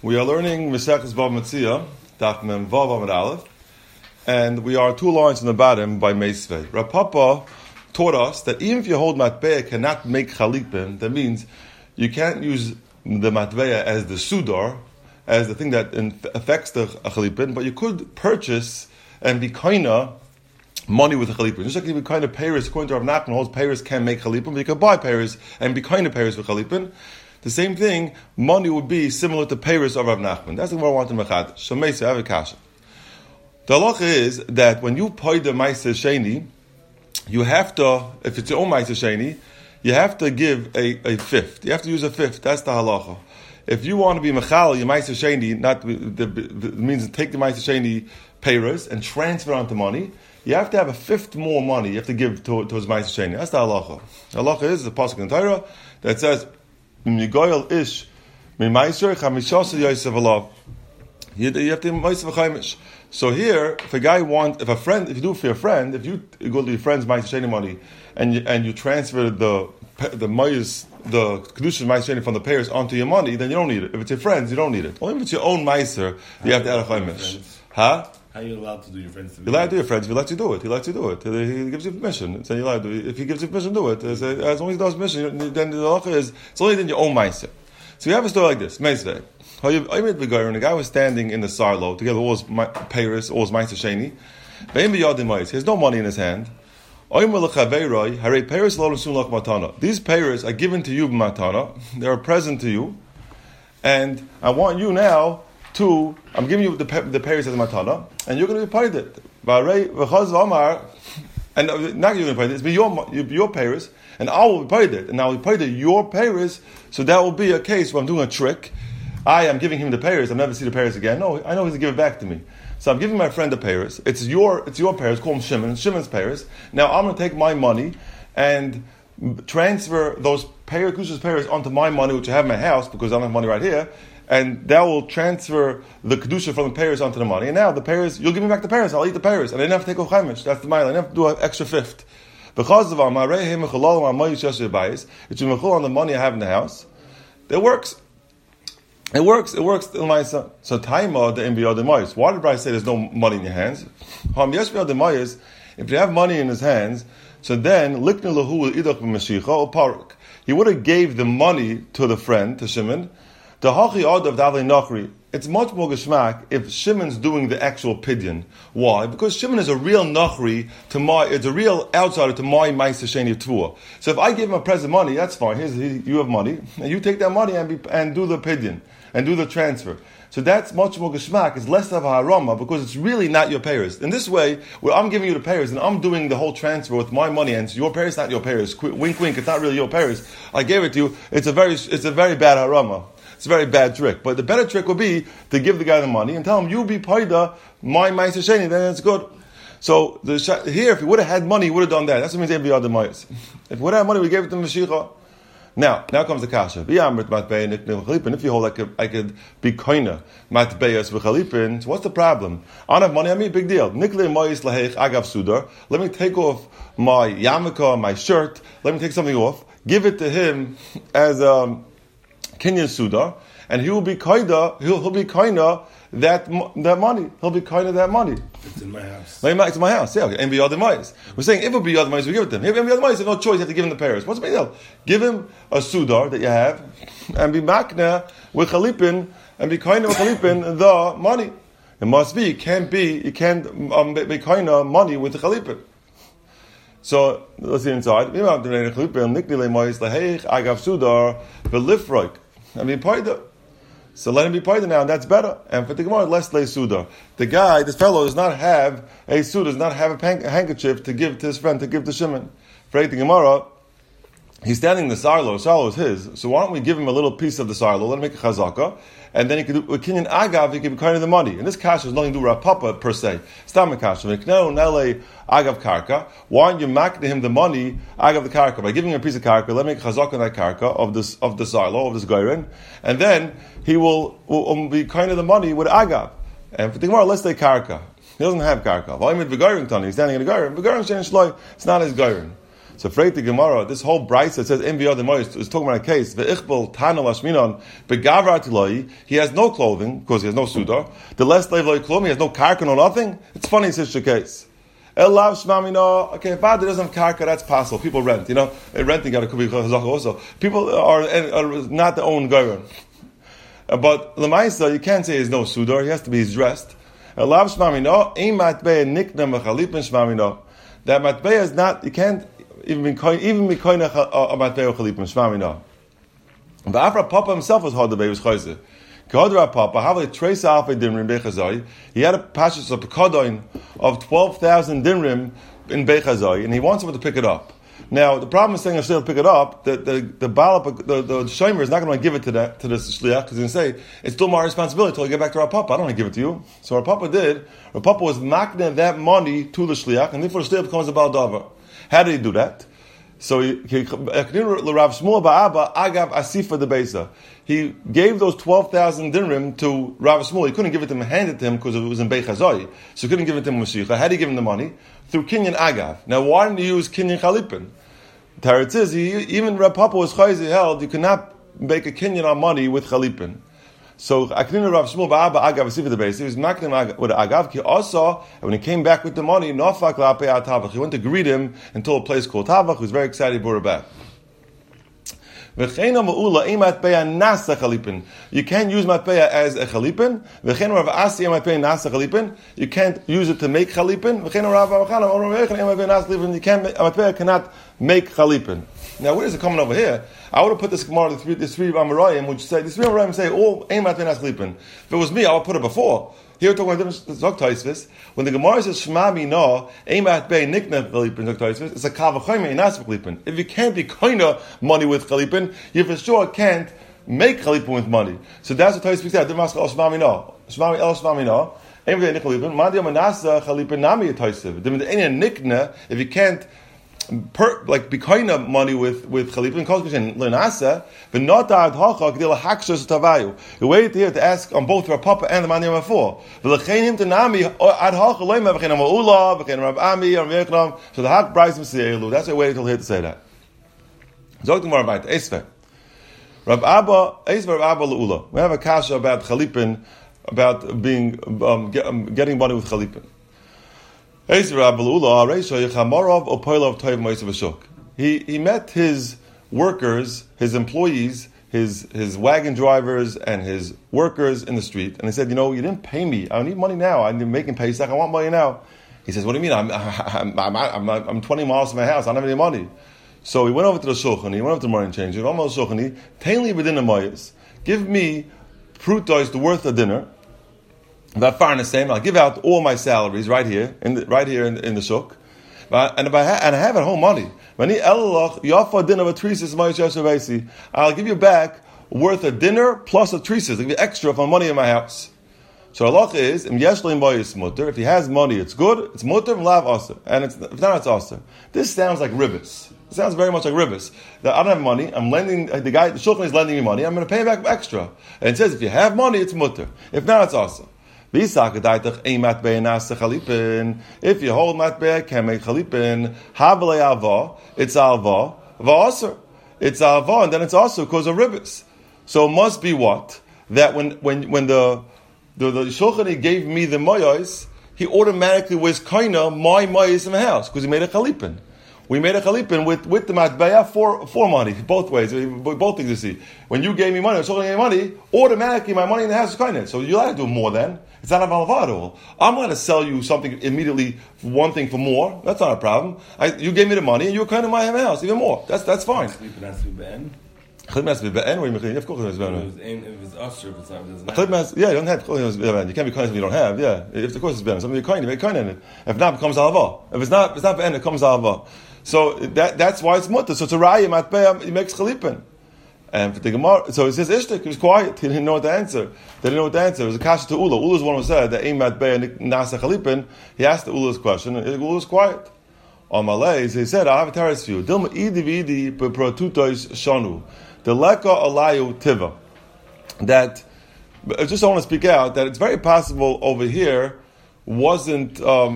We are learning Maseches Bava Metzia, Daf Mem Vav Amud Aleph, and we are 2 lines on the bottom by Meisvei. Rav Papa taught us that even if you hold matbeya cannot make chalipin, that means you can't use the matbeya as the sudar, as the thing that affects the chalipin, but you could purchase and be kaina money with a chalipin. Just like you be kind of payers, according to Rav Nachman, holds payers can make chalipin, but you can buy payers and be kind of payers with chalipin. The same thing, money would be similar to payers of Rav Nachman. That's the one I want to mechad. Shomeisa, I have a kasha. The halacha is that when you pay the Maisa Sheni, you have to, if it's your own Maisa Sheni, you have to give a fifth. You have to use a fifth. That's the halacha. If you want to be mechal, your Maisa Sheni, means take the Maisa Sheni payers and transfer onto money, you have to have a fifth more money you have to give towards Maisa Sheni. That's the halacha. The halacha is the pasuk in Torah that says, you have to ma'aser. So here, if you do it for your friend, if you go to your friend's ma'aser sheni money and you transfer the kedusha ma'aser sheni from the payers onto your money, then you don't need it. If it's your friends, you don't need it. Only if it's your own ma'aser, you have to add a chaimish. How are you allowed to do your friends? You're allowed to do your friends. He lets you do it. He lets you do it. He gives you permission. So you're allowed to do it. If he gives you permission, do it. As long as he does permission, then the halacha is it's only in your own ma'aser. So we have a story like this. Meisvei. The guy was standing in the sarlo together with all his payers, all his ma'aser sheni. He has no money in his hand. These payers are given to you matana. They are present to you, and I want you now. I'm giving you the payers as a matana, and you're going to be paid it. And not you're going to pay it, it's your payers, and I will be paid it. And I will be paid it your payers, so that will be a case where I'm doing a trick. I am giving him the payers, I'll never see the payers again. No, I know he's going to give it back to me. So I'm giving my friend the payers. It's your payers, call him Shimon's payers. Now I'm going to take my money and transfer those Kedusha's payers onto my money, which I have in my house, because I don't have money right here. And that will transfer the kedusha from the payers onto the money. And now the payers, you'll give me back the payers. I'll eat the payers, and I didn't have to take a chaimish. That's the mile. I didn't have to do an extra fifth. Because of it's mechul on the money I have in the house. It works. It works. So taima the imbiyad demayis. Why did Bryce say there's no money in your hands? If you have money in his hands, so then likna lahu idach b'mashicha or paruk. He would have gave the money to the friend, to Shimon. The hachi od of Davlei Nachri, it's much more geschmack if Shimon's doing the actual pidyon. Why? Because Shimon is a real Nachri it's a real outsider to my Ma'aser Sheni Tvua. So if I give him a present money, that's fine. You have money, and you take that money and do the pidyon and do the transfer. So that's much more geschmack. It's less of a harama because it's really not your payers. In this way, where I'm giving you the payers and I'm doing the whole transfer with my money, and it's your payers, not your payers. Wink, wink. It's not really your payers. I gave it to you. It's a very bad harama. It's a very bad trick. But the better trick would be to give the guy the money and tell him, you be paida, my Ma'aser Sheni, then it's good. So here, if he would have had money, he would have done that. That's what means Ebiyad Demayis. If he would have had money, we gave it to Mashiach. Now comes the kasha. If you hold I could be koina matbeyas v'chalipin, so what's the problem? I don't have money on me, big deal. Nikle mois lahech agav sudar. Let me take off my yarmulke, my shirt. Let me take something off. Give it to him as Kenyan Suda, and he will be kaida. He'll be kaina that money. He'll be kaina that money. It's in my house. It's in my house. Yeah. Okay. And be other mice. We're saying if it be other mice, we give it to him. If it be other mice, there's no choice. You have to give him the payers. What's the big deal? Give him a sudar that you have, and be makna with chalipin, and be kaina with chalipin the money. It must be. You can't be kaina money with the chalipin. So let's see inside. I mean, so let him be paida now, and that's better. And for the Gemara, less lay suda. The guy, this fellow, does not have a suda, does not have a handkerchief to give to his friend, to give to Shimon. For the Gemara, he's standing in the sarlo. Sarlo is his. So why don't we give him a little piece of the sarlo? Let him make a chazaka, and then he could do a kinyan agav. He could be kind of the money. And this kasha has nothing to do with Rapapa per se. Stam kasha. Agav karka. Why don't you make to him the money agav the karka by giving him a piece of karka? Let me make a chazaka on that karka of the sarlo of this gairin, and then he will be kind of the money with agav. And for the Gemara, let's say karka. He doesn't have karka. He's standing in a gairin. It's not his gairin. So afraid the Gemara, this whole brisa that says Enviya the Mois is talking about a case. Ve'ichbel Tana Lashminon Begavra Tiloi. He has no clothing because he has no sudar. The less slave loy klum. He has no karka, no nothing. It's funny in such a case. Elav Shmamino. Okay, if father doesn't have karka, that's possible. People rent. Renting got a kubi chazaka also. People are not their own goyron. But Lamaisa, you can't say he has no sudar. He has to be dressed. Elav Shmamino. Ein matbei nikna mechalipin Shmamino. That matbei is not. You can't. Even mikoina matbei chalipim shmamina. The Afra Papa himself was hard to be. He was chayzer. Kahadra Papa, havli trace alpha dinrim bechazai. He had a passage of pekodoin of 12,000 dinrim in bechazai, and he wants someone to pick it up. Now the problem is saying if they'll pick it up, the shomer is not going to give it to the shliach because he's going to say it's still my responsibility until I get back to Rav Papa. I don't want to give it to you. So Rav Papa did. Rav Papa was makneh that money to the shliach, and therefore the shliach becomes a bal davar. How did he do that? So he gave those 12,000 dirham to Rav Shmuel. He couldn't give it to him, hand it to him because it was in Beichazoi. So he couldn't give it to him Mashiach. How did he give him the money? Through Kinyan Agav. Now why didn't he use Kinyan Chalipin? Teretz is, even Rav Papa was chayzi held, you cannot make a Kinyan on money with Chalipin. So Aknina Rav Shmuel ba'aba agav asiv the base. He was maknim with agav. He also, when he came back with the money, nofak la'apei atavach. He went to greet him until a place called Tavach. He was very excited. He brought it back. You can't use matpeya as a chalipin. You can't use it to make chalipin. Matpeya cannot make chalipin. Now, where is it coming over here? I would have put this Gemara, the three Amoraim, which say, the three Amoraim say, oh, ein matpeya nas chalipin. If it was me, I would put it before. Here we're talking about different Zok Taisvis. When the Gemara says Shema Mino, Eimat Bei Nikna Chalipin Zok Taisvis, it's a Kavachayim Einas Chalipin. If you can't be koina money with Chalipin, you for sure can't make Chalipin with money. So that's what Taisvis said. Dimask El Shema Mino. Shema El Shema Mino. Eimat Bei Nikna Chalipin. Mandia Manasa Chalipin Nami Taisiv. Dimid Nikna, if you can't be koina money with Chalipin, calls me Lenasa, but not ad hacha gdil hakshos tavayu. You waited here to ask on both Rav Papa and the man before. V'lechenim tenami ad hacha loyma v'chein Ula v'chein Rav Ami Rav Yechlam. So the hak brayz m'seilu. That's why I waited till here to say that. Zog more about Esve. Rav Abba leula. We have a kasha about Chalipin, about being getting money with Chalipin. He met his workers, his employees, his wagon drivers, and his workers in the street, and they said, you didn't pay me. I need money now. I'm making Pesach. I want money now. He says, what do you mean? I'm 20 miles from my house. I don't have any money. So he went over to the shulchan. He went over to the morning change. He went over to the shulchan. Tainli within the mayas. Give me prutos, the worth of dinner. That far in the same, I'll give out all my salaries right here in the shuk, and I have at home money. I'll give you back worth a dinner plus a trisas. I'll give you extra for money in my house. So Allah is if he has money, it's good. It's mutter lav aser, and if not, it's aser. This sounds like ribbis. It sounds very much like ribbis. That I don't have money. I'm lending the shulchan is lending me money. I'm going to pay back extra. And it says if you have money, it's mutter. If not, it's aser. If you hold matbeya, can make chalipin. Havale alva, it's alva. Va'aser, it's alva, and then it's also because of ribbis. So it must be what that when the shulchan gave me the mayos, he automatically was kaina my mayos in the house because he made a chalipin. We made a chalipin with the matbeya for money, both ways, both things you see. When you gave me money, the shulchan gave me money, automatically my money in the house is kaina. So you'll have to do more then. It's not a valva at all. I'm going to sell you something immediately, one thing for more. That's not a problem. You gave me the money, and you were kind of my house, even more. That's fine. Chalipin has to be be'en? Chalipin has to be be'en? What do you mean? Of course it has to be be'en. If it's usher, if it's not, it doesn't matter. Yeah, you don't have chalipin has to be be'en. You can't be kind if you don't have, yeah. Of course it's be'en. Something you're kind, you make kind in it. If not, it becomes alva. If it's not be'en, it comes alva. So that's why it's mutter. So it's a raya, matbeya, he makes chalipin. And for the Gemara, so he says Ishtik, he was quiet. He didn't know what to answer. They didn't know what to answer. It was a kasha to Ula. Ula's one who said that Eimat Beya Nasa Chalipin. He asked the Ula's question, and Ula was quiet. On Malay, he said, I have a teres for you. Dilma idi vidi protutois shanu. The leka alayu tiva. That, I just want to speak out, that it's very possible over here, wasn't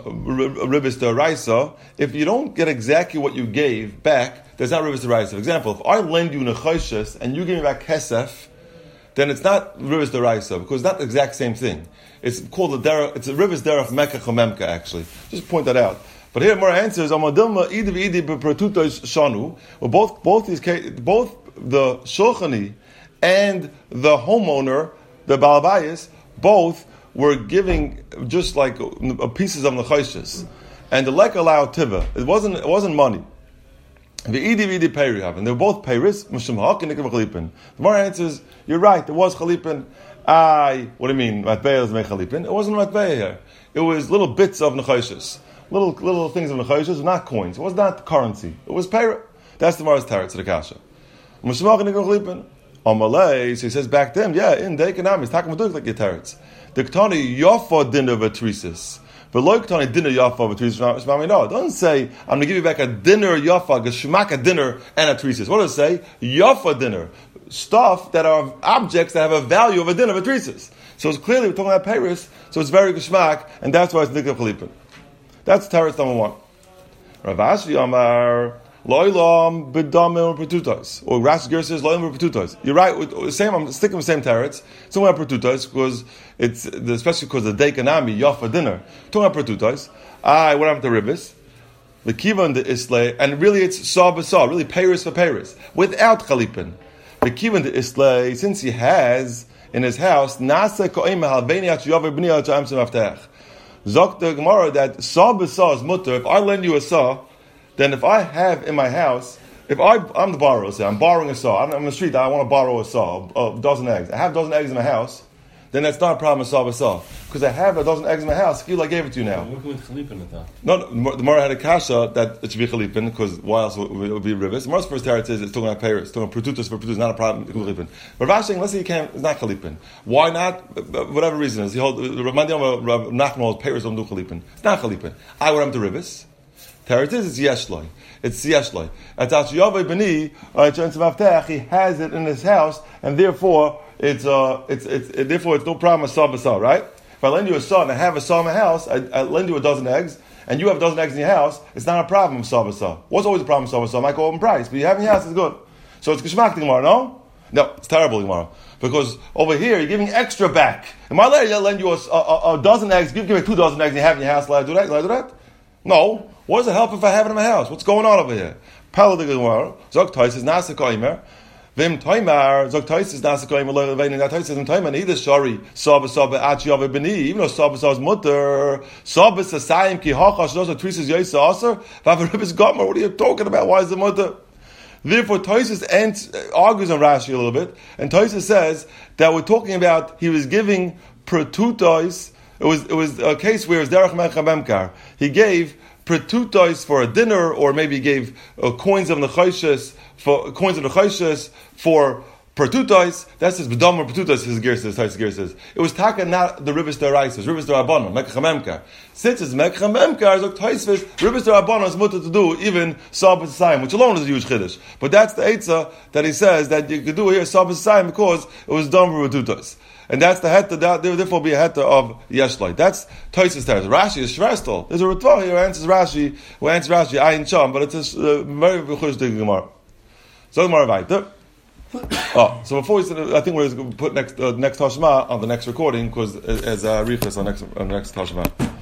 ribis deraisa, if you don't get exactly what you gave back, there's not ribis deraisa. For example, if I lend you nechoshes and you give me back kesef, then it's not ribis deraisa because it's not the exact same thing. It's called it's a ribis derech mekach memka actually. Just point that out. But here more answers. Amadilma idi v'idi b'pratutos shanu. Well, both these cases, both the shulchani and the homeowner, the balabayas, both were giving just like pieces of nechoshes, and the lek allowed tiva. It wasn't money. The idi peirim, and they were both peiris. Mishum and chalipin. The more answers, you're right. There was chalipin. What do you mean? Matbeya is chalipin. It wasn't matbeya here. It was little bits of nechoshes, little things of nechoshes, not coins. It was not currency. It was peir. That's the Mara's teretz to the kasha. Mishum and chalipin. Amalei, so he says back to him, yeah, in the economics, talking about like your teretz. The Ketani Yafa dinner v'trisis. But lo Ketani dinner Yafa v'trisis. No, it doesn't say, I'm going to give you back a dinner Yafa, geshmak a dinner, and a trisis. What does it say? Yafa dinner. Stuff that are objects that have a value of a dinner v'trisis. So it's clearly, we're talking about Paris, so it's very geshmak, and that's why it's Nikah Chalipin. That's teretz number one. Rav Ashi Amar, Loilam b'damim pertutos. Or Rashi Ger says loilam pertutos. You're right. I'm sticking with the same teretz. Somewhere pertutos because it's especially because the day kanami yafa dinner. Talking about pertutos. What happened to ribis? The kiva and the islay, and really it's saw b'saw, really peiris for peiris without chalipin. The kiva and the islay, since he has in his house nasa koim halveni yaver b'niyah cha'am semaftech. Zok the Gemara that saw b'saw is mutter. If I lend you a saw, then if I have in my house, I'm the borrower, say I'm borrowing a saw, I'm in the street, I want to borrow a saw, a dozen eggs. I have a dozen eggs in my house, then that's not a problem, a saw. Because I have a dozen eggs in my house, I feel like I gave it to you now. What can we chalipin it though? No, the Mara had a kasha that it should be chalipin, because why else would it be rivers? The Mara's first teretz is it's talking about peiros, it's talking about pertutus for pertutus, not a problem, chalipin. But Rav saying, let's say you can't, it's not chalipin. Why not? Whatever reason is, Rav Nachman holds peiros don't do chalipin. It's not chalipin. I would have to rivers. Teretz is, it's yeshloi. It's yeshloi. At Yaveh B'ni, he has it in his house, and therefore it's no problem a saw, right? If I lend you a saw and I have a saw in my house, I lend you a dozen eggs, and you have a dozen eggs in your house, it's not a problem saw. What's always a problem saw? It might go up in price, but you have in your house, it's good. So it's Geshmak Gemara, no? No, it's terrible Gemara. Because over here, you're giving extra back. In my letter, I'll lend you a dozen eggs, give me 2 dozen eggs you have in your house, let I do that? No. What does it help if I have it in my house? What's going on over here? Pella the Gemara, Zok Tais is Nasa Koimer, Vim Toimar, Zok Tais is Nasa Koimer, Levain, and that Tais is in Toimar, neither Shari, Saba Achi Yava Beni, even though Saba's mutter, Saba Sasayim Ki Hachash, those are Trisas Yoisa Aser, Vavaribis Gotmar, what are you talking about? Why is the mutter? Therefore, Toises argues on Rashi a little bit, and Toises says that we're talking about he was giving pertutos. It was a case where it was Derech Mechabemkar. He gave pertutos for a dinner, or maybe he gave coins of nechoshes for pertutos. That's his b'damar pertutos. His gear says it was taka not the ribis deraisa, ribis derabanan mekachamemkar. Since it's mekachamemkar, zok taisvish ribis derabanan is mutter to do even sabbath sayim, which alone is a huge chiddush. But that's the eitzah that he says that you could do here sabbath sayim because it was done for pertutos. And that's the heta, that there therefore be a heta of yeshloi. That's Tosis teretz. Rashi is shrestel. There's a Ritva here who answers Rashi, Ayin Cham, but it's a very chush dig Gemara. So the Gemara weiter. So before I think we're going to put next Tashma on the next recording, because as Riches on next Tashma.